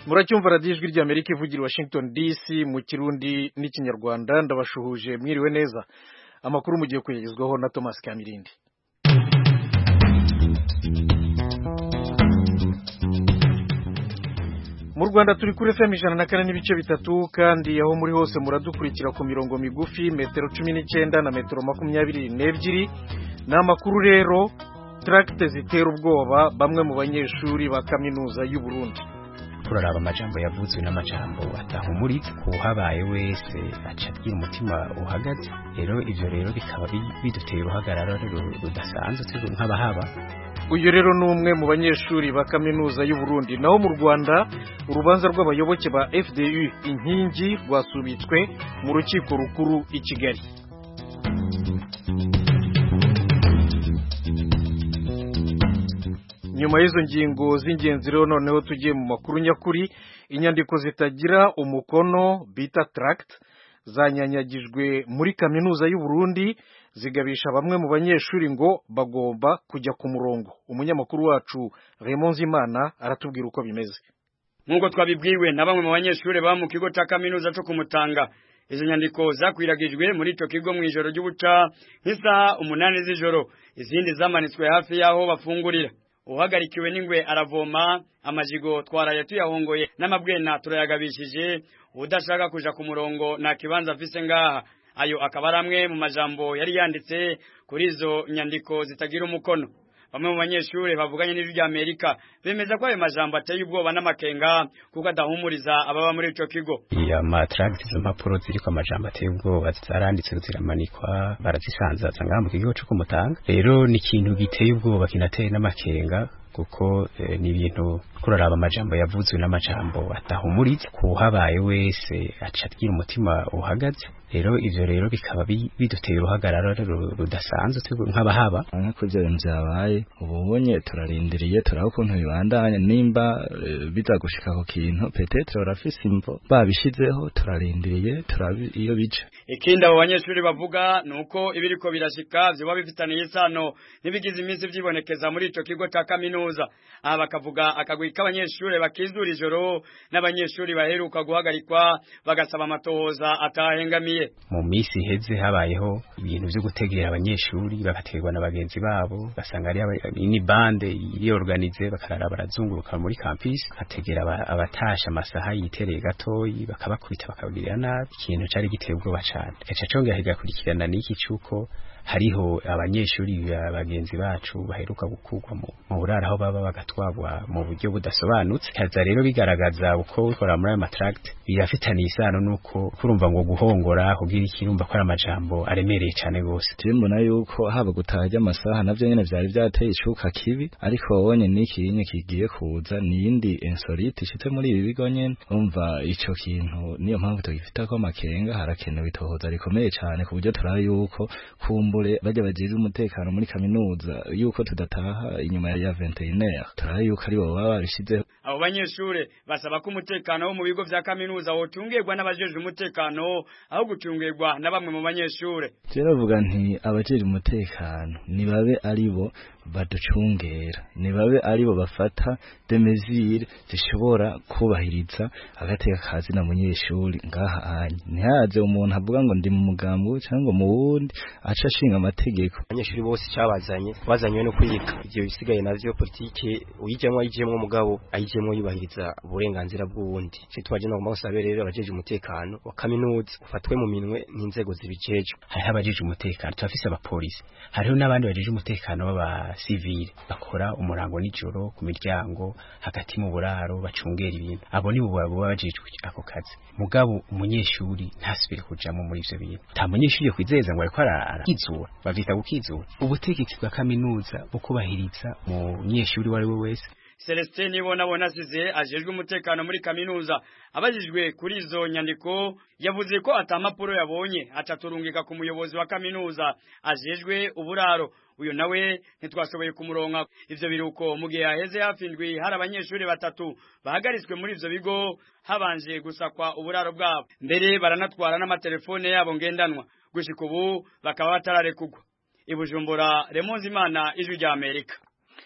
muracyumva radiyo ijwi ry'Amerika ivugira Washington DC mu Kirundi n'Ikinyarwanda. Ndabashuhuje mwiriwe neza. Amakuru mugiye kuyagezwaho na Thomas Kamirindi. Mu Rwanda turi kuri FM 104.3 kandi aho muri hose muradukurikira ku mirongo migufi metero 19 na metero 22. N'amakuru rero, tracte zitera ubwoba bamwe mu banyeshuri ba kaminuza y'u Burundi. Turaraba amajambo yavuzwe n'amajambo atahumuritse ko habaye wese acagira umutima uhagaze. Rero ivyo bikaba bidutera uruhagarara rudasanzwe nk'abahaba. Uyu rero numwe mu banyeshuri ba kaminuza y'u Burundi. Naho mu Rwanda urubanza rw'abayoboke ba FDU inkingi rwasubitswe mu rukiko rukuru i Kigali. Nyuma y'izo ngingo z'ingenzi rero noneho tugiye mu makuru nyakuri. Inyandiko zitagira umukono bita tract zanyanyagijwe muri kaminuza y'u Burundi zigabisha bamwe mu banyeshuri ngo bagomba kujya ku murongo. Umunyamakuru wacu Raymond Zimana aratubwira uko bimeze. Nkuko twabibwiwe na bamwe mu banyeshuri ba mu kigo ca kaminuza cyo kumutanga, izo nyandiko zakwiragijwe muri ico kigo mu ijoro ry'ubuca nk'isaha 8 z'ijoro, izindi zamanitswe hafi yaho bafungurira. Uhagarikiwe n'ingwe aravoma, amajigo twaraye tuyahongoye n'amabwena turayagabishije, udashaka kuja ku murongo na kibanza afise ngaha. Ayo akaba aramwe mu majambo yari yanditse kuri izo nyandiko zitagira umukono. Bamwe mu banyeshuri bavuganye n'ijwi ry'Amerika bemeza ko ayo majambo ateye ubwoba n'amakenga kuko adahumuriza ababa muri ico kigo. Ya matract z'impapuro ziriko amajambo ateye ubwoba zaranditse ziramanikwa barazisanzaza ngaha mu kigo cyo kumutanga. Rero ni ikintu giteye ubwoba kinateye n'amakenga kuko ni ibintu kuraraba amajambo yavuzwe n'amajambo atahumuritse ko habaye wese acagira umutima uhagaze. Rero ivyo bikaba biduteye uruhagarara rudasanzwe nk'abahaba. Nkuko ivyo bintu vyabaye ubonye turarindiriye turaba ukuntu bibandanya nimba bizagushika ku kintu peut-être barafise imvo babishizeho, turarindiriye turabi iyo bica. Ikindi abo banyeshuri bavuga nuko ibiriko birashika vyo bifitaniye isano nibigize iminsi vyibonekeza muri ico kigo ca kaminuza. Aha bakavuga akagwi k'abanyeshuri bakizura ijoro n'abanyeshuri baheruka guhagarikwa bagasaba amatohoza atahengamiye. Mu misi heze habayeho ibintu byo gutegera abanyeshuri bagaterwa na bagenzi babo, basanga ari ni bande yiorganize bakarara barazunguruka muri campus hategera abatasha amasaha yitereye gatoyi bakabakubita bakabagirira nabi. Ikintu cari giteye ubwoba cyane. Gaca congera higakurikirana n'iki cuko hariho abanyeshuri bagenzi bacu baheruka gukurwa mu burara aho baba bagatwabwa mu buryo budasobanutse. Kaza rero bigaragaza uko ukora muri matract birafitaniye isano nuko kurumva ngo guhongora kugira ikirumva ko ari amajambo aremereye cyane gose. Mbona yuko haba gutaha amasaha navyo nyene vyari vyateye icuka kibi, ariko wonye n'ikinye kigiye kuza niyindi insolite ishitse muri ibi bigo nyene. Umva ico kintu niyo mpamvu tugifita ko amakenga, harakenewe itohoza rikomeye cyane ku buryo turaye yuko bajya bagira umutekano muri kaminuza yuko tudataha inyuma ya 21h turaye yuko ari bo baba babishizeho. Abo banyeshure basaba ko umutekano wo mu bigo vya kaminuza wocungerwa n'abajeje umutekano aho gucungerwa na bamwe mu banyeshure. Turavuga nti abajeje umutekano nibabe aribo baducungera, nibabe aribo bafata demezire zishobora kubahiriza agateka kazi na munyeshuri ngaha anye. Ntihaze umuntu avuga ngo ndi mu mugambo cyangwa mu wundi aca ashinga amategeko. Abanyeshuri bose bazanywe no kwiga. Ivyo bisigaye navyo politike uyijemwo mugabo ayijemwo yubahiriza uburenganzira bw'uwundi. Cyo twaje no gusabe rero abajeje umutekano wa kaminuza ufatwe mu minwe n'inzego zibijeje. Hari abajeje umutekano twafise abapolisi, hariho n'abandi bajeje umutekano baba civile bakora umurango n'ijoro ku miryango hagati mu buraro bacungera ibintu. Abo ni bo babajejwe ako kazi. Mugabo umunyeshuri ntasubire kujamo muri ivyo bintu. Ta munyeshuri kwizeza ngo ariko arakizura bavita gukizura. Ubutegetsi bwa kaminuza bukubahiriza mu munyeshuri wari we wese. Celestin Nibonabona asize ajejwe umutekano muri kaminuza abajijwe kuri izo nyandiko yavuze ko atamapuro yabonye ataturungika ku muyobozi wa kaminuza ajejwe uburaro. Uyo nawe ntitwashoboye kumuronka. Ivyo biruko mu gihe yaheze hafindwi hari abanyeshuri batatu bahagariswe muri ivyo bigo habanje gusakwa uburaro bwabo, mbere baranatwara n'amatelefone yabo ngendanwa. Gushika ubu bakaba batararekugwa. I Bujumbura, Raymond Zimana, Ijwi ry'Amerika.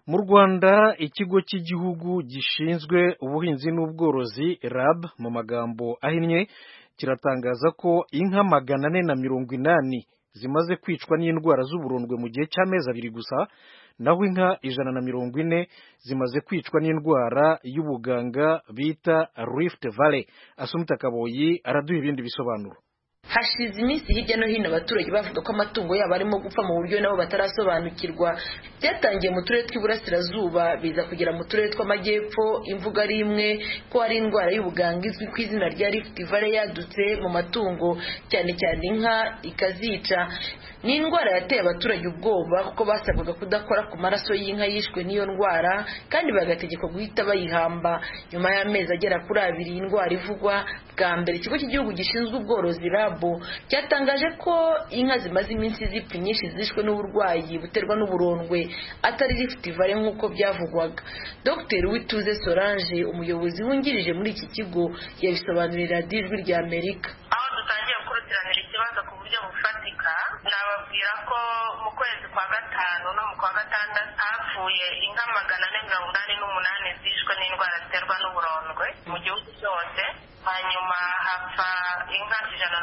mu Rwanda ikigo cy'igihugu gishinzwe ubuhinzi n'ubworozi RAB mu magambo ahinnye kiratangaza ko inka 480 zimaze kwicwa n'indwara z'uburondwe mu gihe cy'amezi 2 gusa, naho inka 140 zimaze kwicwa n'indwara y'ubuganga bita Rift Valley. Asumta Kaboyi araduha ibindi bisobanuro. Hashize iminsi hirya no hino abaturage bavuga ko amatungo yabo arimo gupfa mu buryo nabo batarasobanukirwa. Byatangiye mu turere tw'iburasirazuba biza kugera mu turere tw'amajyepfo, imvuga ari imwe ko ari indwara y'ubuganga izwi ku izina rya Rift Valley yadutse mu matungo, cyane cyane inka ikazica. Ni indwara yateye abaturage ubwoba kuko basabwaga kudakora ku maraso y'inka yishwe n'iyo ndwara kandi bagategekwa guhita bayihamba. Nyuma y'amezi agera kuri 2 indwara ivugwa bwa mbere, ikigo cy'igihugu gishinzwe ubworozi RAB cyatangaje ko inka zimaze iminsi zipfa nyinshi zishwe n'uburwayi buterwa n'uburondwe atari Rift Valley nk'uko byavugwaga. Dr Wituze Solange, umuyobozi wungirije muri iki kigo, yabisobanurira Ijwi rya Amerika. Aho dutangiye gukurikiranira ikibazo ku buryo bufatika, nababwira ko mu kwezi kwa gatanu no mu kwa gatandatu hapfuye inka 488 zishwe n'indwara ziterwa n'uburondwe mu gihugu cyose. Hanyuma hapfa inka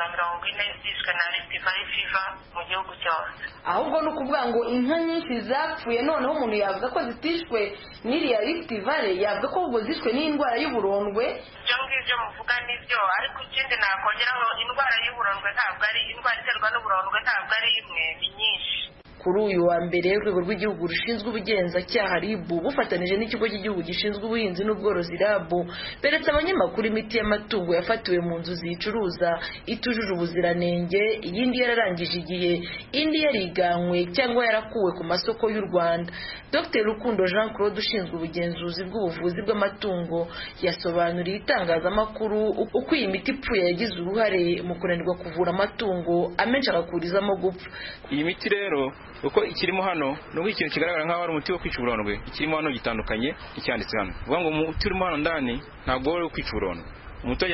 140 zishwe na Rift Valley fever mu gihugu cyose. Ahubwo no kuvuga ngo inka nyinshi zapfuye, noneho umuntu yavuga ko zitishwe n'iriya Rift Valley, yavuga ko ubwo zishwe n'indwara y'uburondwe. Ibyo ngibyo muvuga nibyo, ariko ikindi nakongeraho, indwara y'uburondwe ntabwo ari indwara iterwa n'uburondwe, ntabwo ari imwe, ni nyinshi. Kuri uyu wa mbere, urwego rw'igihugu rushinzwe ubugenzacyaha RIB bufatanije n'ikigo cy'igihugu gishinzwe ubuhinzi n'ubworozi RAB beretse abanyamakuru imiti y'amatungo yafatiwe mu nzu zicuruza itujuje ubuziranenge, iyindi yararangije igihe, indi yariganywe cyangwa yarakuwe ku masoko y'u Rwanda. Dr Rukundo Jean Claude ushinzwe ubugenzuzi bw'ubuvuzi bw'amatungo yasobanuriye itangazamakuru uko iyi miti ipfuye yagize uruhare mu kunanirwa kuvura amatungo amenshi agakurizamo gupfa. Iyi miti rero uko ikirimo hano nubwo ikintu kigaragara nk'aho ari umuti wo kwica uburondwe, ikirimo hano gitandukanye icyanditse hano. Vuga ngo umuti urimo hano ndani ntabwo ari kwica uburondwe. Umuturage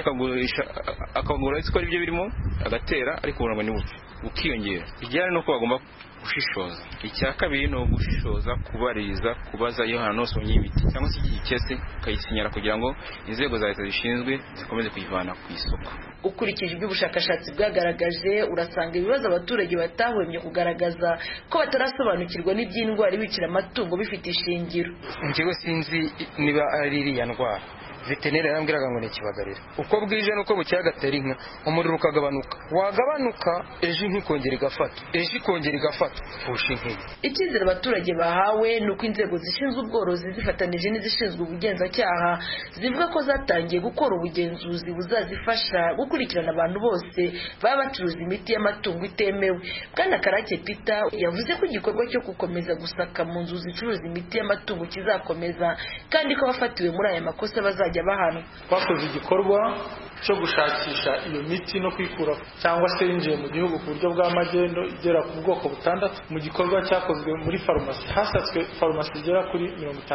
akagura isiko ibyo birimo agatera, ariko uburondwe ni buke ukiyongera. Ijyana nuko bagomba gushishoza. Icya kabiri no gushishoza, kubariza, kubaza iyo hano hose imiti cyangwa se ikese ukayisinyara kugira ngo inzego za leta zishinzwe zikomeze kuyivana ku isoko. Ukurikije iby'ubushakashatsi bwagaragaje, urasanga ibibazo abaturage batahwemye kugaragaza ko batarasobanukirwa n'iby'indwara ibicira amatungo bifite ishingiro. Njyewe sinzi niba ari iriya ndwara. Veterineri yarambwiraga ngo ni ikibagarira. Uko bwije nuko bucya gatera inka, umuriro ukagabanuka. Wagabanuka ejo inka ikongera igafata. Ejo ikongera igafata. Ushinkiye. Icyizere abaturage bahawe nuko inzego zishinzwe ubworozi zifatanije n'izishinzwe ubugenzacyaha zivuga ko zatangiye gukora ubugenzuzi buzazifasha gukurikirana abantu bose baba bacuruza imiti y'amatungo itemewe. Bwana Karake Peter yavuze ko igikorwa cyo gukomeza gusaka mu nzu zicuruza imiti y'amatungo kizakomeza, kandi ko abafatiwe muri aya makosa bazajya bahano. Bakoze igikorwa cyo gushakisha iyo miti no kwikura cyangwa se yinjiye mu gihugu ku buryo bw'amagendo igera ku bwoko butandatu. Mu gikorwa cyakozwe muri farumasi hasatswe farumasi igera kuri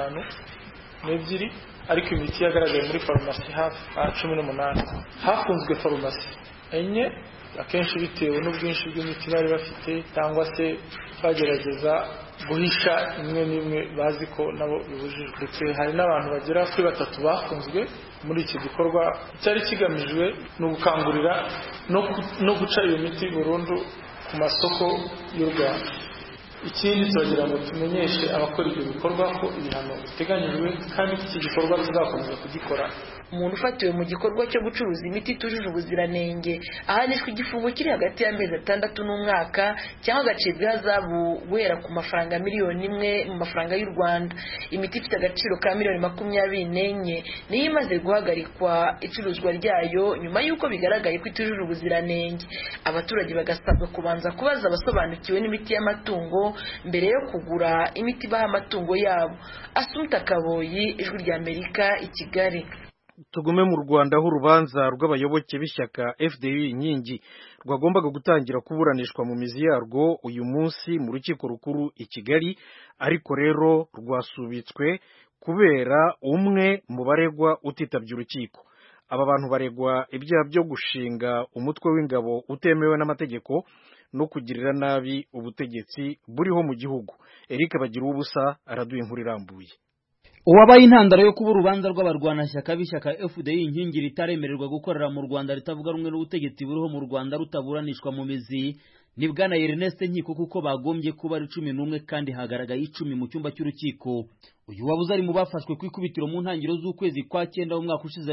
52, ariko imiti yagaragaye muri farumasi hafi 18. Hafunzwe farumasi 4, akenshi bitewe n'ubwinshi bw'imiti bari bafite cyangwa se bagerageza guhisha imwe n'imwe bazi ko nabo bibujijwe. Ndetse hari n'abantu bagera kuri 3 bafunzwe muri iki gikorwa cyari kigamijwe no gukangurira no guca iyo miti burundu ku masoko y'u Rwanda. Ikindi turagira ngo tumenyeshe abakora ibyo bikorwa ko ibihano biteganyijwe kandi iki gikorwa tuzakomeza kugikora. Umuntu ufatiwe mu gikorwa cyo gucuruza imiti itujuje ubuziranenge ahanishwa igifungo kiri hagati y'amezi 6 n'umwaka cyangwa agacibwa ihazabu guhera ku mafaranga miliyoni 1 mu mafaranga y'u Rwanda. Imiti ifite agaciro ka miliyoni 24 niyo imaze guhagarikwa icuruzwa ryayo nyuma y'uko bigaragaye ko itujuje ubuziranenge. Abaturage bagasabwa kubanza kubaza abasobanukiwe n'imiti y'amatungo mbere yo kugura imiti baha amatungo yabo. Asumta Kaboyi, Ijwi rya Amerika, i Kigali. Tugume mu Rwanda aho urubanza rw'abayoboke b'ishyaka FDU inkingi rwagombaga gutangira kuburanishwa mu mizi yarwo uyu munsi mu rukiko rukuru i Kigali, ariko rero rwasubitswe kubera umwe mu baregwa utitabye urukiko. Aba bantu baregwa ibyaha byo gushinga umutwe w'ingabo utemewe n'amategeko, no kugirira nabi ubutegetsi buriho mu gihugu. Eric Bagiruwubusa araduye inkuru irambuye. Uwabaye intandaro yo kuba urubanza rw'abarwanashyaka b'ishyaka FDI inkingi ritaremererwa gukorera mu Rwanda ritavuga rumwe n'ubutegetsi buriho mu Rwanda rutaburanishwa mu mizi ni bwana Ernest Nkiko, kuko bagombye kuba ari 11 kandi hagaragaye 10 mu cyumba cy'urukiko. Uyu wabuze ari mu bafashwe kwikubitiro mu ntangiro z'ukwezi kwa 9 mu mwaka ushize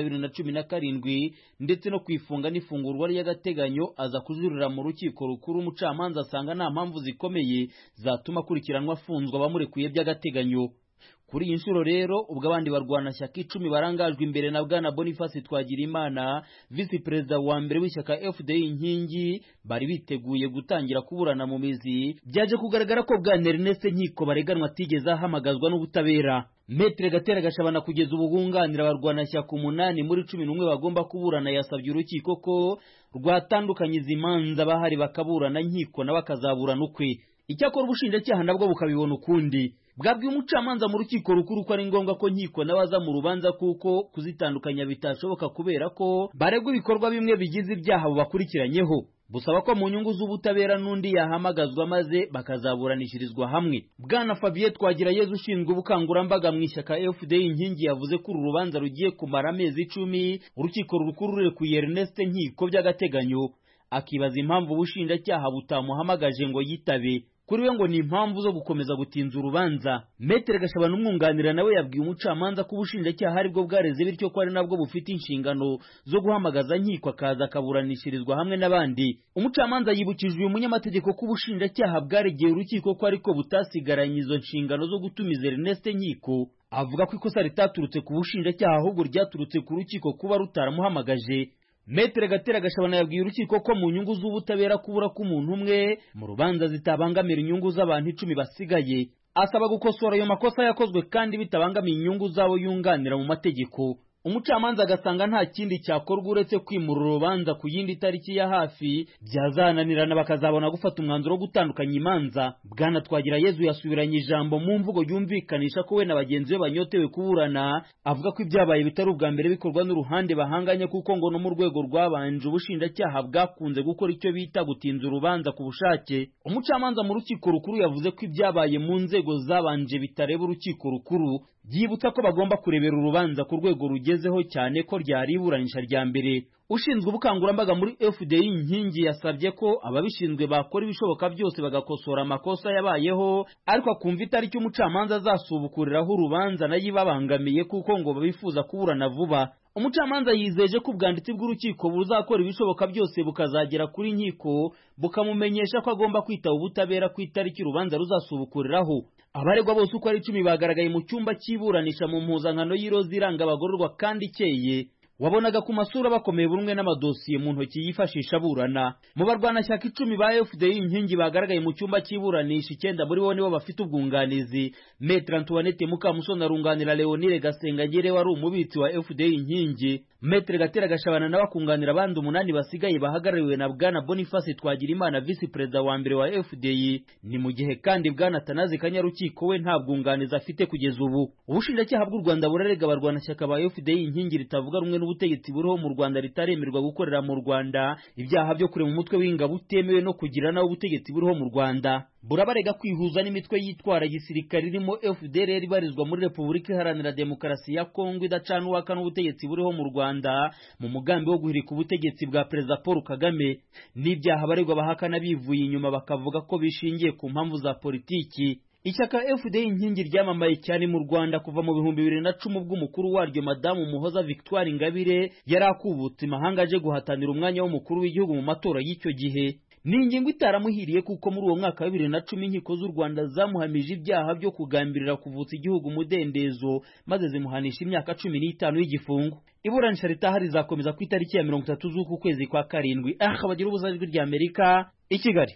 2017 ndetse no kwifunga n'ifungurwa ry'agateganyo aza kujurira mu rukiko rukuru. Umucamanza asanga nta mpamvu zikomeye zatuma kurikiranwa afunzwa abamurekuye by'agateganyo. Kuri iyi nshuro rero ubwo abandi barwanashyaka 10 barangajwe imbere na bwana Boniface Twagirimana, vice perezida wa mbere w'ishyaka FDI inkingi, bari biteguye gutangira kuburana mu mizi, byaje kugaragara ko bwana Ernest Nkiko bareganwa atigeze ahamagazwa n'ubutabera. Maître Gatera Gashabana kugeza ubunganira abarwanashyaka 8 muri 11 bagomba kuburana yasabye urukiko ko rwatandukanye izimanza bahari bakaburana Nkiko na bakazaburana ukwe. Icyakora ubushinjacyaha nabwo bukabibona ukundi. Bwabwiye umucamanza mu rukiko rukuru ko ari ngombwa ko Nkiko nabaza mu rubanza kuko kuzitandukanya bitashoboka kubera ko baregwa ibikorwa bimwe bigize ibyaha bubakurikiranyeho. Busaba ko mu nyungu z'ubutabera n'undi yahamagazwa maze bakazaburanishirizwa hamwe. Bwana Fabien Twagirayezu ushinzwe ubukangurambaga mu ishyaka FDI inkingi yavuze ko uru rubanza rugiye kumara amezi 10 urukiko rukuru rurekuye Ernest Nkiko by'agateganyo, akibaza impamvu ubushinjacyaha butamuhamagaje ngo yitabe. Kuri we ngo ni impamvu zo gukomeza gutinza urubanza. Maître Gashabana umwunganira nawe yabwiye umucamanza ko ubushinjacyaha ari bwo bwareze bityo ko ari nabwo bufite inshingano zo guhamagaza Nkiko akaza akaburanishirizwa hamwe n'abandi. Umucamanza yibukije uyu munyamategeko ko ubushinjacyaha bwaregeye urukiko ko ariko butasigaranye izo nshingano zo gutumiza Ernest Nkiko. Avuga ko ikosa ritaturutse ku bushinjacyaha ahubwo ryaturutse ku rukiko kuba rutaramuhamagaje. Maître Gatera Gashabana yabwiye urukiko ko mu nyungu z'ubutabera kubura k'umuntu umwe mu rubanza zitabangamira inyungu z'abantu 10 basigaye. Asaba gukosora ayo makosa yakozwe kandi bitabangamiye inyungu zabo yunganira mu mategeko. Umucamanza agasanga nta kindi cyakorwa uretse kwimura urubanza ku yindi tariki ya hafi, byazananirana bakazabona gufata umwanzuro wo gutandukanya imanza. Bwana Twagirayezu yasubiranye ijambo mu mvugo yumvikanisha ko we na bagenzi be banyotewe kuburana, avuga ko ibyabaye bitari ubwa mbere bikorwa n'uruhande bahanganye kuko ngo no mu rwego rwabanje ubushinjacyaha bwakunze gukora icyo bita gutinza urubanza ku bushake. Umucamanza mu rukiko rukuru yavuze ko ibyabaye mu nzego zabanje bitareba urukiko rukuru, yibutsa ko bagomba kurebera urubanza ku rwego rugezeho cyane ko ryari iburanisha rya mbere. Ushinzwe ubukangurambaga muri FDI inkingi yasabye ko ababishinzwe bakora ibishoboka byose bagakosora amakosa yabayeho, ariko akumva itariki umucamanza azasubukuriraho urubanza nayo ibabangamiye kuko ngo babifuza kuburana vuba. Umucamanza yizeje ko ubwanditsi bw'urukiko buzakora ibishoboka byose bukazagera kuri Nkiko bukamumenyesha ko agomba kwitaba ubutabera ku itariki urubanza ruzasubukuriraho. Abaregwa bose uko ari 10 bagaragaye mu cyumba cy'iburanisha mu mpuzankano y'iroza iranga abagororwa kandi ikeye. Wabonaga ku masura bakomeye burumwe n'amadosiye mu ntoki yifashisha burana. Mu barwanashyaka 10 ba FDI inkingi bagaragaye mu cyumba cy'iburanisha 9 muri bo nibo bafite ubwunganizi. Maître Antoinette Mukamusoni arunganira Leonire Gasengagere wari umubitsi wa FDI inkingi. Maître Gatera Gashabana nawe akunganira abandi 8 basigaye bahagarariwe na bwana Boniface Twagirimana vice perezida wa mbere wa FDI. Ni mu gihe kandi bwana Tanazi Kanyarukiko we nta bwunganizi afite kugeza ubu. Ubushinjacyaha bw'u Rwanda burarega abarwanashyaka ba FDI inkingi ritavuga rumwe ubutegetsi buriho mu Rwanda ritaremerwa gukorera mu Rwanda ibyaha byo kure mu mutwe w'ingabo utemewe no kugira nawo ubutegetsi buriho mu Rwanda. Burabarega kwihuza n'imitwe yitwara gisirikare irimo FDLR ibarizwa muri Repubulika Iharanira Demokarasi ya Kongo idacanwaka n'ubutegetsi buriho mu Rwanda mu mugambi wo guhirika ubutegetsi bwa Perezida Paul Kagame. N'ibyaha baregwa bahakana bivuye inyuma bakavuga ko bishingiye ku mpamvu za politiki. Ishyaka FDI inkingi ryamamaye cyane mu Rwanda kuva mu 2010 bw'umukuru waryo Madamu Muhoza Victoire Ingabire yarakubutse imahanga aje guhatanira umwanya w'umukuru w'igihugu mu matora y'icyo gihe. Ni ingingo itaramuhiriye kuko muri uwo mwaka wa 2010 inkiko z'u Rwanda zamuhamije ibyaha byo kugambirira kuvutsa igihugu umudendezo maze zimuhanisha imyaka 15 y'igifungo. Iburanisha ritaha rizakomeza ku itariki ya 30 z'uku kwezi kwa karindwi. Bagira ubuzajwi rya Amerika i Kigali.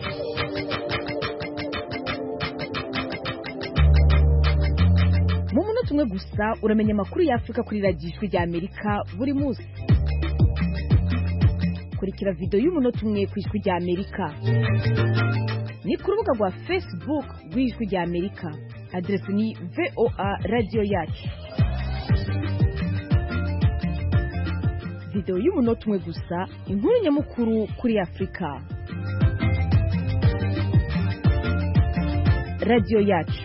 Mu munota umwe gusa uramenya amakuru y'Afrika kuri radiyo rya Amerika buri munsi. Kurikira video y'umunota umwe ku ijwi rya Amerika. Ni ku rubuga rwa Facebook rw'ijwi rya Amerika. Adresi ni VOA Radio Yacu. Video y'umunota umwe gusa, inkuru nyamukuru kuri Afrika. radiyo yacu.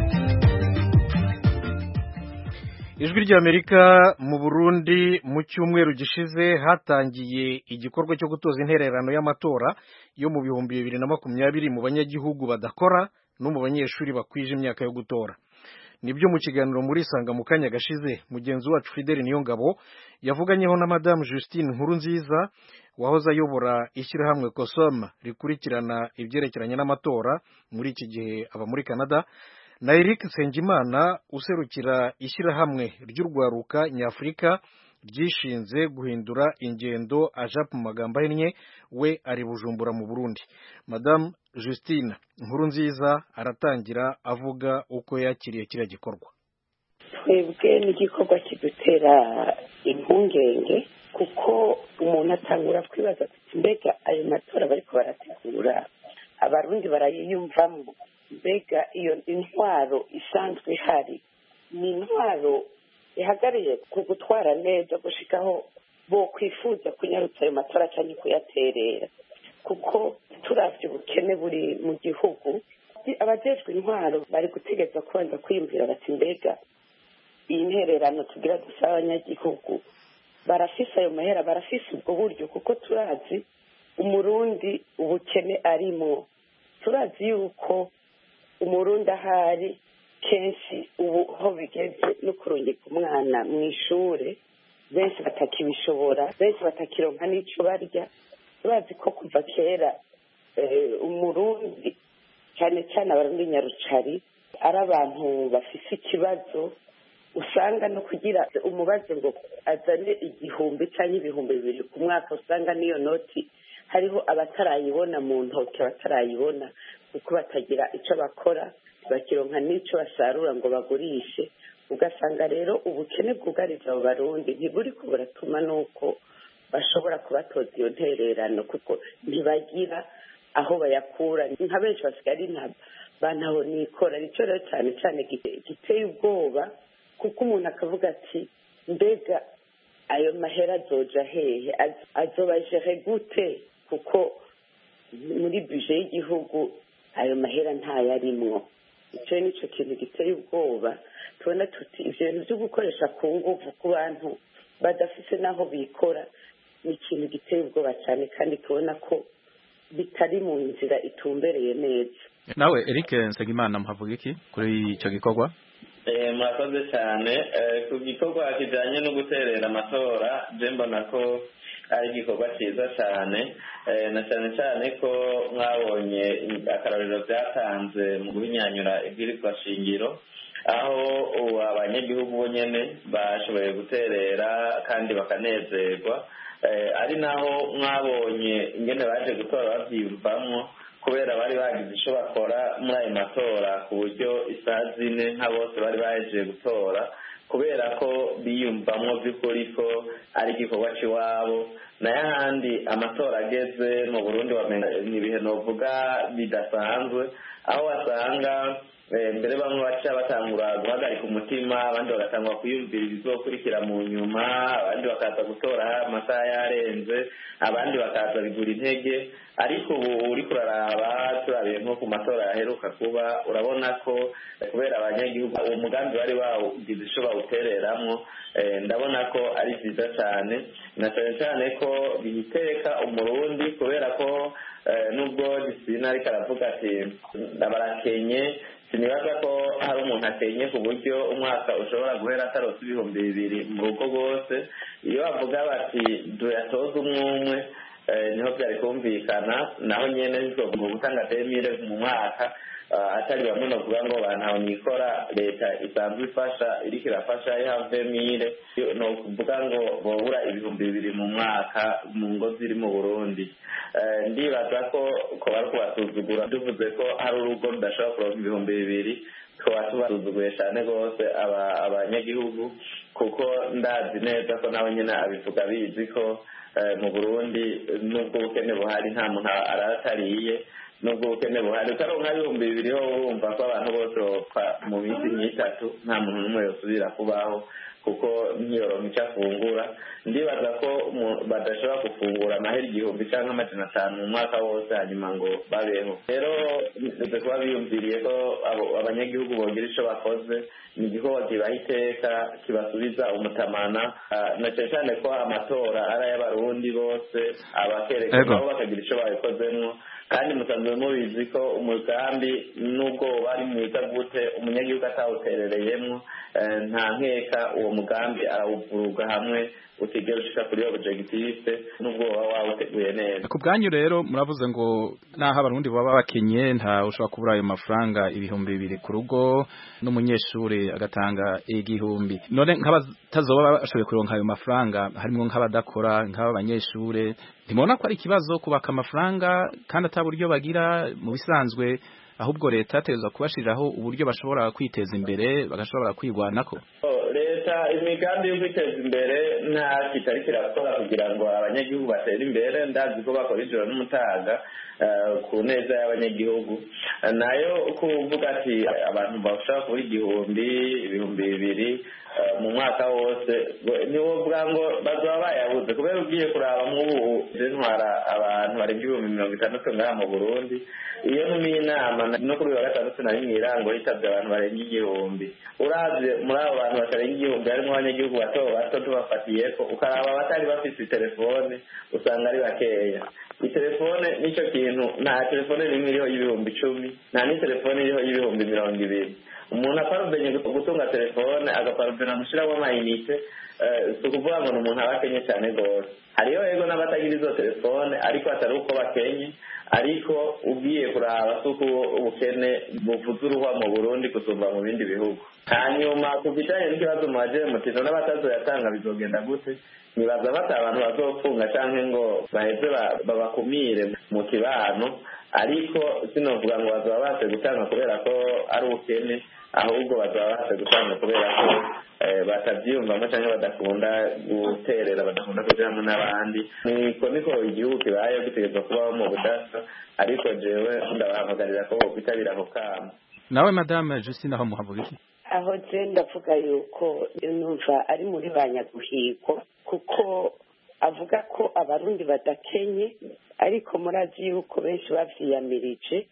ijwi ry'Amerika mu Burundi mu cyumweru gishize hatangiye igikorwa cyo gutoza intererano y'amatora yo mu 2020 mu banyagihugu badakora no mu banyeshuri bakwije imyaka yo gutora. Nibyo mu kiganiro muri Sanga mu kanya gashize mugenzi wacu Fidel Niyongabo yavuganyeho na Madame Justine Nkurunziza wahoze ayobora ishyirahamwe COSOM rikurikirana ibyerekeranye n'amatora muri iki gihe aba muri Canada, na Eric Nsengimana userukira ishyirahamwe ry'urwaruka nyafurika ryishinze guhindura ingendo AJAP mu magambo ahinnye, we ari Bujumbura mu Burundi. Madame Justine Nkurunziza aratangira avuga uko yakiriye kiriya gikorwa. Twebwe ni igikorwa kidutera impungenge kuko umuntu atangura kwibaza ati mbega ayo matora bariko barategura abarundi barayiyumvamo, mbega iyo intwaro isanzwe ihari ni intwaro ihagariye ku gutwara neza gushikaho bo kwifuza kunyarutsa ayo matora cyane kuyaterera, kuko turavye ubukene buri mu gihugu. Abajejwe intwaro bari gutegeza kubanza kwiyumvira bati mbega iyi ntererano tugira dusaba abanyagihugu barafise ayo mahera, barafise ubwo buryo, kuko turazi umurundi ubukene arimo, turazi yuko umurundi ahari kenshi ubu ho bigeze no kurungika umwana mu ishure, benshi batakibishobora, benshi batakironka n'ico barya. Turazi ko kuva kera umurundi cyane cyane abarundi nyarucari ari abantu bafise ikibazo, usanga no kugira umubaze ngo azane 1,000 cyangwa 2,000 ku mwaka, usanga niyo noti hariho abatarayibona mu ntoki, abatarayibona kuko batagira icyo bakora, bakironka n'icyo basarura ngo bagurishe. Ugasanga rero ubukene bwugarije abo barundi ntiburi ko buratuma nuko bashobora kubatoza iyo ntererano, kuko ntibagira aho bayakura. Nka benshi basigaye bantaho nikora. Nicyo rero cyane cyane giteye ubwoba, kuko umuntu akavuga ati mbega ayo mahera azoja hehe, azobajere gute, kuko muri bije y'igihugu ayo mahera ntayarimwo. Icyo nicyo kintu giteye ubwoba. Tubona tuti ivyo bintu byo gukoresha ku nguvu ku bantu badafise naho bikora ni ikintu giteye ubwoba cyane, kandi tubona ko bitari mu nzira itumbereye neza. Nawe Eric Nsengimana muhavuga iki kuri icyo gikorwa? Murakoze cyane. Ku gikorwa kijyanye no guterera amatora je mbona ko ari igikorwa cyiza cyane, na cyane cyane ko mwabonye akarorero byatanze mu guhinyanyura ibwirizwa shingiro, aho abanyagihugu bonyene bashoboye guterera kandi bakanezerwa, ari naho mwabonye ingene baje gutora bavyiyumvamwo, kubera bari bagize icyo bakora muri ayo matora ku buryo isaha 4 nka bose bari bahejeje gutora, kubera ko biyumvamwo by'ukuri ko ari igikorwa cy'iwabo. nayo ahandi amatora ageze mu Burundi ni ibihe novuga bidasanzwe, aho wasanga mbere bamwe baca batangura guhagarika umutima, abandi bagatangura kwiyumvira ibizokurikira mu nyuma, abandi bakaza gutora amasaha yarenze, abandi bakaza bigura intege. Ariko ubu uri kuraraba turabiye nko ku matora yaheruka kuba, urabona ko kubera abanyagihugu uwo mugambi bari bawugize icyo bawutereramwo, ndabona ko ari byiza cyane, na cyane cyane ko bihiteka umurundi, kubera ko nubwo disipline ariko aravuga ati barakenye, sinibaza ko hari umuntu akenye ku buryo umwaka ushobora guhera atarose 2,000 mu rugo rwose. Iyo bavuga bati tuyatoze umwe niho byari kumvikana, naho nyene bizogomba gutanga 2000 mu mwaka, atari bamwe novuga ngo bantaho nikora leta isanzwe ifasha iriko irafasha ihave 2000, no kuvuga ngo bobura 2,000 mu mwaka mu ngo ziri mu Burundi. Ndibaza ko bari kubasuzugura tuvuze ko hari urugo rudashobora kuronka 2,000, tukaba tubasuzuguye cyane rwose abanyagihugu, kuko ndazi neza ko nabo nyene abivuga bizi ko mu Burundi nubwo ubukene buhari nta muntu aratariye, nubwo ubukene buhari utaronka 2,000 ho urumva ko abantu bose bapfa mu minsi 3 nta muntu n'umwe yosubira kubaho. kuko ntiyoronka icyo afungura ndibaza ko badashobora gufungura amahera 1000 cyangwa 500 mu mwaka wose hanyuma ngo babeho rero ndetse kuba biyumviriye ko abanyagihugu bogira icyo bakoze ni igikorwa kibaha iteka kibasubiza umutamana na cyane ko amatora ari ay'abarundi bose abakerekana nabo bakagira icyo babikozemo kandi musanzwe mubizi ko umugambi nubwo bari mwiza gute umunyagihugu atawuterereyemo nta nkeka uwo mugambi arawuvuruga hamwe utigera ushika kuri objective nubwo waba uteguye neza ku bwanyu rero muravuze ngo naho abarundi baba bakenye nta ushobora kubura ayo mafaranga 200 ku rugo n'umunyeshuri agatanga 1000 none nk'abatazoba bashoboye kuronka ayo mafaranga harimo nk'abadakora nk'abanyeshuri ntimubona ko ari ikibazo kubaka amafaranga kandi ataburyo bagira mu bisanzwe ahubwo leta ateza kubashiriraho uburyo bashobora kwiteza imbere bagashobora kwigwanako leta imigambi yo kwiteza imbere nta kitari kirakora kugira ngo abanyagihugu batere imbere ndazi ko bakora ijoro n'umutaga ku neza y'abanyagihugu nayo kuvuga ati abantu bashaka kuri 2,000 mu mwaka wose niwo bwango bazaba bayabuze kubera ugiye kuraba nk'ubu ntwara abantu barenga 60 ngaha mu Burundi iyo numi inama no kuri wa gatandatu nari mwirango yitabye abantu barenga 1000 uravye muri abo bantu batarenga 1000 harimo abanyagihugu bato tubafatiye ko ukaraba batari bafite telefone usanga ari bakeya telefone nicyo kintu nta telefone rimwe iriho y'10,000 nta ni telefone iriho y'20,000 umuntu aparubenye gutunga telefone agaparubena mushiramo amayinite sukuvuga ngo umuntu abakenye cyane gose hariyo ego n'abatagira izo telefone ariko atari uko bakenye ariko ugiye kuraba suko ubukene buvuze uruhwa mu Burundi gusumba mu bindi bihugu hanyuma kubijanye n'ikibazo mwaje mutino n'abatazoyatanga bizogenda gute nibaza bata abantu bazopfunga canke ngo baheze babakumire mu kibano ariko sinovuga ngo bazaba base gutanga kubera ko ari ubukene ahubwo bazaba base gutanga kubera ko batavyiyumvamo canke badakunda guterera badakunda kuja hamwe n'abandi niko igihugu kibaye gitegerezwa kubaho mu budasa ariko jewe ndabahamagarira ko bokwitabira ako kamo nawe madame Justine aho muhavuga iki aho je ndavuga yuko numva ari muri banyaguhigwa kuko avuga ko abarundi badakenye ariko murazi yuko benshi bavyiyamirije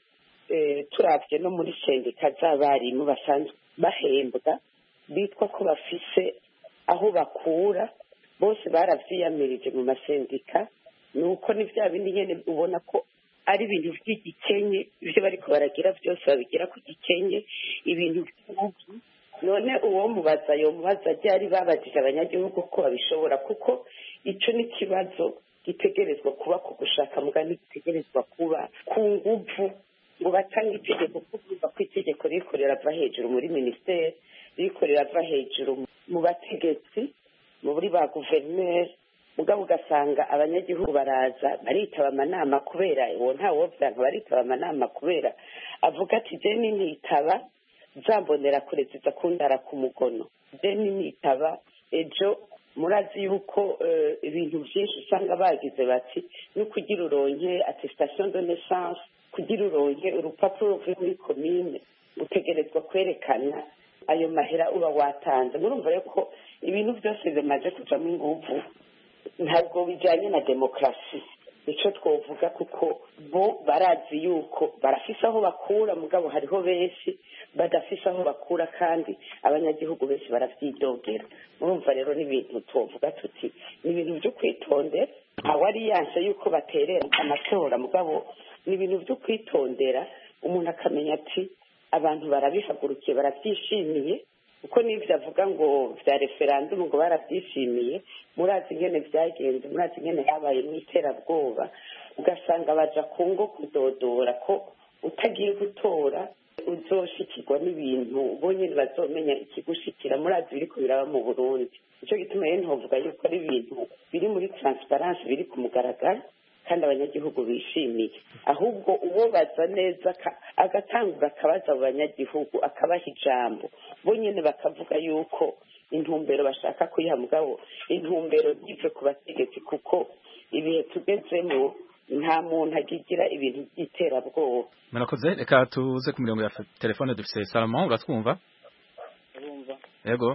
turavye no muri sendika z'abarimu basanzwe bahembwa bitwa ko bafise aho bakura bose baravyiyamirije mu masendika nuko ni vya bindi nyene ubona ko ari ibintu by'igikenye ivyo bariko baragira byose babigira ku gikenye ibintu by'ubugi none uwo mubaza ryari babajije abanyagihugu ko babishobora kuko ico ni kibazo gitegerezwa kuba ku gushaka mugani gitegerezwa kuba ku nguvu ngo batanga itegeko kuvuga ko itegeko rikorera ava hejuru muri ministeri rikorera ava hejuru mu bategetsi muri ba guverineri mugabo ugasanga abanyagihugu baraza baritaba amanama kubera uwo ntawovyanka baritaba amanama kubera avuga ati je nitaba zambonera kure ziza kundara ku mugono je nitaba ejo murazi yuko ibintu byinshi usanga bagize bati no kugira uronke attestation de naissance kugira uronke urupapuro ruvuye muri commune utegerezwa kwerekana ayo mahera uba watanze murumva rero ko ibintu byose bimaze kujamo inguvu ntabwo bijyanye na demokarasi icyo twavuga kuko bo barazi yuko barafise aho bakura mugabo hariho benshi badafise aho bakura kandi abanyagihugu benshi baravyidogera murumva rero n'ibintu twavuga tuti ni ibintu byo kwitondera awari yanse yuko baterera amatora mugabo ni ibintu byo kwitondera umuntu akamenya ati abantu barabihagurukiye barabyishimiye uko n'ibyo avuga ngo vya referendum ngo barabyishimiye murazi ingene vyagenze murazi ingene habaye n'iterabwoba ugasanga baja ku ngo kudodora ko utagiye gutora uzoshikirwa n'ibintu bonyene bazomenya ikigushikira murazi biriko biraba mu Burundi ico gituma rero ntovuga yuko ari ibintu biri muri transparence biri ku mugaragaro kandi abanyagihugu bishimiye ahubwo uwo baza neza agatangura akabaza abo banyagihugu akabaha ijambo bonyene bakavuga yuko intumbero bashaka kuyiha mugabo intumbero zive ku bategetsi kuko ibihe tugezemo nta muntu agigira ibintu by'iterabwoba murakoze reka tuze ku mirongo ya telefone dufise Salomon uratwumva yego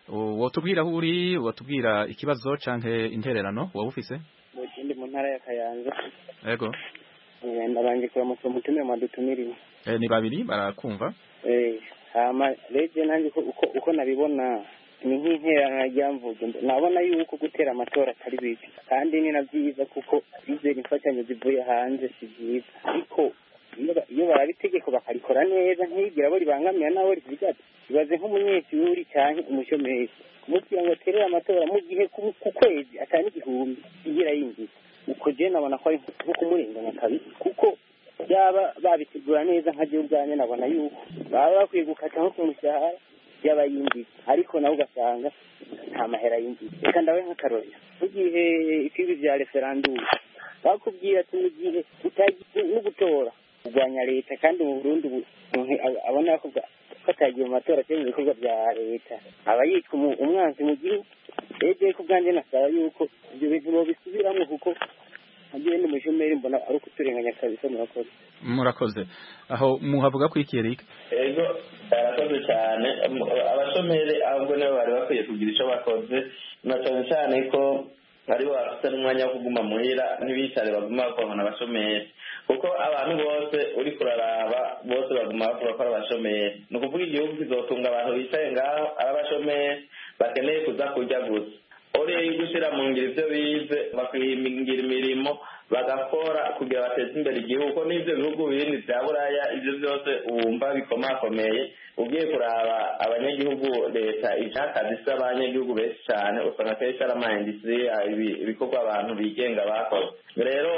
wotubwira aho uri, wotubwira ikibazo canke intererano waba ufise? Ndi mu ntara ya Kayanza. Yego. Ndabanje kuramutsa umutumire mwadutumiriwe. Ni babiri barakumva. Hama leje nanjye uko nabibona ni nk'intererano ryamvuze, nabona yuko gutera amatora atari bibi kandi ni navyiza kuko bizera imfashanyo zivuye hanze si byiza, ariko iyo barabitegeko bakarikora neza ntigira abo ribangamira nawe rivuga ati ibaze nk'umunyeshuri cyangwa umushomeri kumubwira ngo terera amatora mu gihe ku kwezi atari igihumbi igira yinjiza, uko je nabona ko ari nko kumurenganya kabisa, kuko byaba babitegura neza nka je ubwanye nabona yuko baba bakwiye gukata nko ku mushahara y'abayinjiza, ariko nawe ugasanga nta mahera yinjiza. Reka ndawe nk'akarorero mu gihe ikibi vya referendum bakubwira ati mu gihe utagiye no gutora kurwanya leta, kandi mu Burundi abona ko atagiye mu matora cyangwa ibikorwa bya leta aba yitwa umwanzi mu gihugu. Rege ko bwanjye nasaba yuko ibyo bintu bisubiramo, kuko agiye n'umushomeri mbona ari ukuturenganya kabisa. Murakoze. Aho muhavuga ko iki Eric? Ego arakoze cyane. Abashomeri ahubwo nibo bari bakwiye kugira icyo bakoze, na cyane ko ari bafite n'umwanya wo kuguma muhira ntibicare baguma bakora abashomeri, kuko abantu bose uri kuraraba bose baguma bakora ko ari abashomeri. Ni ukuvuga igihugu kizotunga abantu bicaye ngaho ari abashomeri bakeneye kuza kurya gusa. Uri gushyira mu ngiro ibyo bize bakwihingira imirimo bagakora kugira bateze imbere igihugu. N'ibyo bihugu bindi bya Buraya ibyo byose wumva bikomakomeye, ugiye kuraba abanyagihugu leta ishakazi isa abanyagihugu benshi cyane, usanga kenshi ari ama-industrie ibikorwa abantu bigenga bakoze. Rero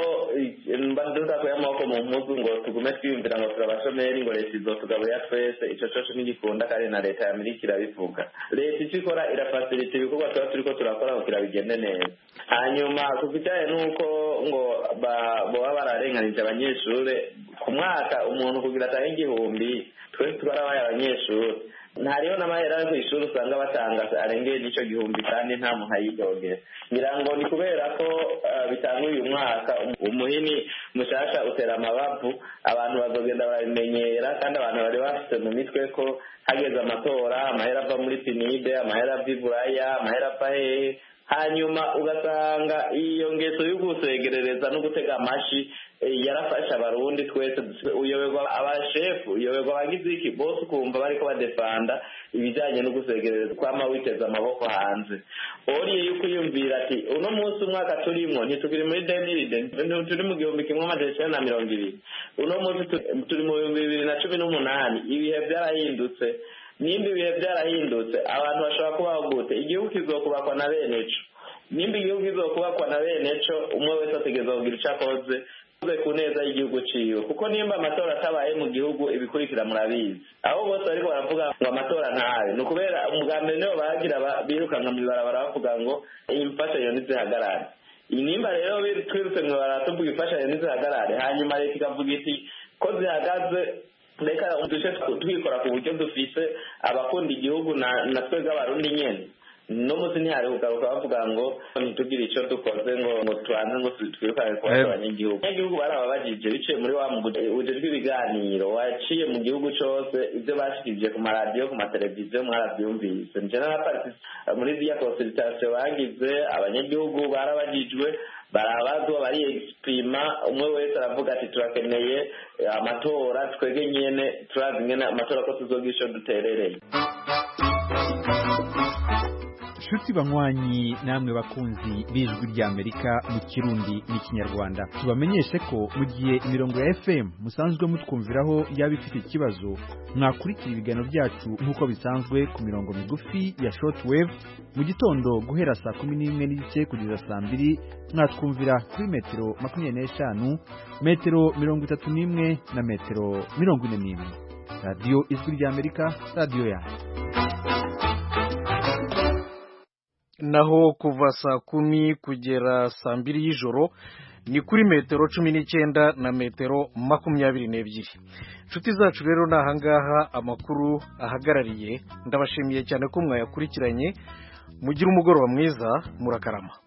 tudakuye amaboko mu mpuzu ngo tugume twiyumvira ngo turabashomeri ngo leta izotugaburira twese, ico coco ntigikunda kandi na leta y'Amerika irabivuga. Leta icyo ikora irafasirita ibikorwa tuba turiko turakora kugira bigende neza. Hanyuma ku bijyanye n'uko ngo boba bararenganije abanyeshuri ku mwaka umuntu kugira atahe igihumbi, twese twarabaye abanyeshuri ntariho n'amahera yo kw'ishuri usanga batanga arengeye n'icyo gihumbi kandi nta muntu ayidogera. ngira ngo ni kubera ko bitanga uyu mwaka umuhini mushasha utera amabavu, abantu bazogenda barabimenyera, kandi abantu bari bafite mu mitwe ko hageze amatora amahera ava muri pinide, amahera ava iburaya, amahera ava hehe, hanyuma ugasanga iyo ngeso yo gusegerereza no gutega amashi yarafasha abarundi twese, uyoberwa abashefu, uyoberwa abagiziki bose ukumva bariko badefanda ibijanye no gusegerereza kwama witeza amaboko hanze. Oriye yuko yumvira ati uno munsi umwaka turimo ntitukiri muri 2020, turi mu 1920, uno munsi turi mu 2018, ibihe byarahindutse. Nimba ibihe byarahindutse abantu bashobora kubaho gute? Igihugu kizokubakwa na beneco. Nimba igihugu kizokubakwa na beneco, umwe wese ategerezwa kugira icyo akoze ku neza y'igihugu ciwe, kuko nimba amatora atabaye mu gihugu ibikurikira murabizi. Aho bose ariko baravuga ngo amatora ntabe, ni ukubera umugambi nibo bagira birukanka mu ibarabara bavuga ngo imfashanyo ntizihagarare. Nimba rero twirutse mu ibarabara tuvuga imfashanyo ntizihagarare, hanyuma leta ikavuga iti ko zihagaze reka duce twikora ku buryo dufise abakunda igihugu na twebwe abarundi nyene. No musi ntihari kugaruka bavuga ngo ntitugire icyo dukoze ngo tubanze ngo twirukane ku abanyagihugu. Abanyagihugu barababajije biciye muri wa muguje rw'ibiganiro waciye mu gihugu cose, ibyo bashikije ku maradiyo ku mateleviziyo mwarabyumvise. Nje n'abapartisi muri ziriya consultation bagize, abanyagihugu barabajijwe, barabazwa, bari exprima, umwe wese aravuga ati turakeneye amatora, twege nyene turazi nyene amatora ko tuzogira ico duterereye. Shuti banywanyi namwe bakunzi b'ijwi ry'Amerika mu Kirundi n'Ikinyarwanda, tubamenyeshe ko mu gihe imirongo ya FM musanzwe mutwumviraho yaba ifite ikibazo, mwakurikira ibiganiro byacu nk'uko bisanzwe ku mirongo migufi ya shortwave mu gitondo guhera saa 11:30 kugeza saa 2, mwatwumvira kuri metero 25, metero 31 na metero 41. Radio Ijwi ry'Amerika, radio yacu. Naho kuva saa 10 kugera saa 2 y'ijoro ni kuri metero 19 na metero 22. Nshuti zacu rero nahangaha amakuru ahagarariye, ndabashimiye cyane ko mwayakurikiranye. Mugira umugoroba mwiza, murakarama.